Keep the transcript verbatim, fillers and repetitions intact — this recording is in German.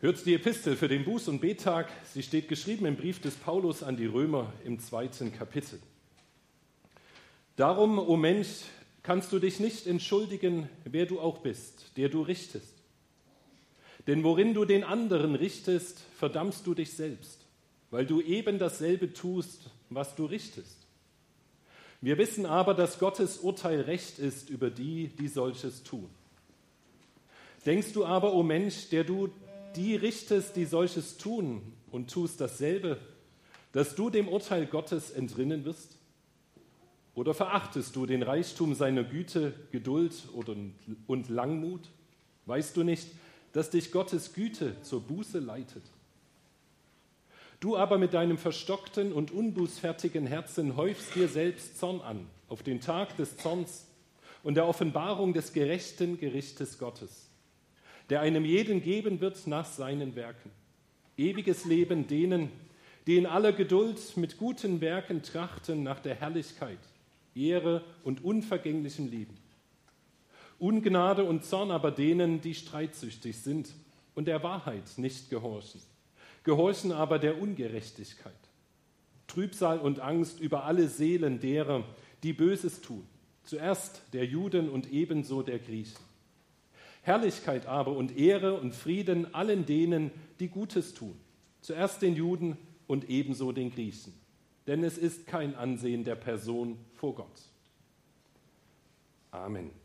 Hört die Epistel für den Buß- und Bettag. Sie steht geschrieben im Brief des Paulus an die Römer im zweiten Kapitel. Darum, o Mensch, kannst du dich nicht entschuldigen, wer du auch bist, der du richtest. Denn worin du den anderen richtest, verdammst du dich selbst, weil du eben dasselbe tust, was du richtest. Wir wissen aber, dass Gottes Urteil recht ist über die, die solches tun. Denkst du aber, o Mensch, der du die richtest, die solches tun und tust dasselbe, dass du dem Urteil Gottes entrinnen wirst? Oder verachtest du den Reichtum seiner Güte, Geduld und Langmut? Weißt du nicht, dass dich Gottes Güte zur Buße leitet? Du aber mit deinem verstockten und unbußfertigen Herzen häufst dir selbst Zorn an, auf den Tag des Zorns und der Offenbarung des gerechten Gerichtes Gottes, der einem jeden geben wird nach seinen Werken. Ewiges Leben denen, die in aller Geduld mit guten Werken trachten nach der Herrlichkeit, Ehre und unvergänglichem Leben. Ungnade und Zorn aber denen, die streitsüchtig sind und der Wahrheit nicht gehorchen, gehorchen aber der Ungerechtigkeit. Trübsal und Angst über alle Seelen derer, die Böses tun, zuerst der Juden und ebenso der Griechen. Herrlichkeit aber und Ehre und Frieden allen denen, die Gutes tun, zuerst den Juden und ebenso den Griechen. Denn es ist kein Ansehen der Person vor Gott. Amen.